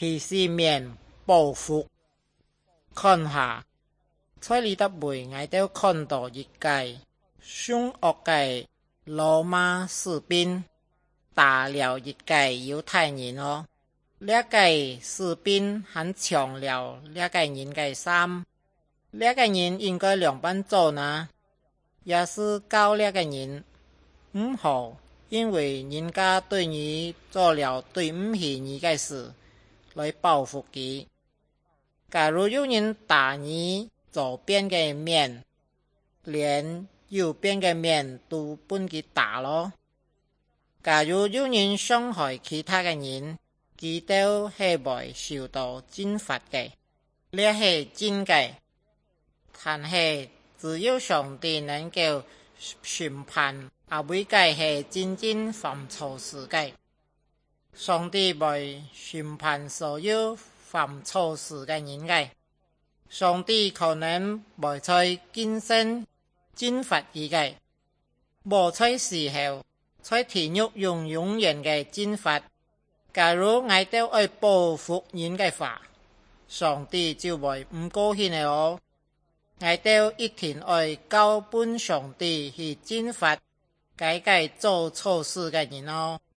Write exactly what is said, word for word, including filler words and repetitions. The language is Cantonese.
其是免报复。看下，在里搭位我哋看到一介凶恶嘅罗马士兵打了一介犹太人哦。呢介士兵很抢了呢介人嘅衫，呢介人应该两班做呢，也是教呢个人唔好，因为人家对你做了对唔起你嘅事，来报复佢。假如有人打你左边嘅面，连右边嘅面都帮佢打咯。假如有人伤害其他嘅人，佢都係會受到懲罰嘅，呢係真嘅。但係只有上帝能夠審判阿每個係真正犯錯事嘅。上帝會審判所有犯錯事嘅人嘅。上帝可能會在今生懲罰佢嘅，無在時候在地獄用永遠嘅懲罰。假如我哋愛報復人嘅話，上帝就會唔高興嘅哦。我哋一定愛交本上帝去懲罰嗰個做錯事嘅人哦。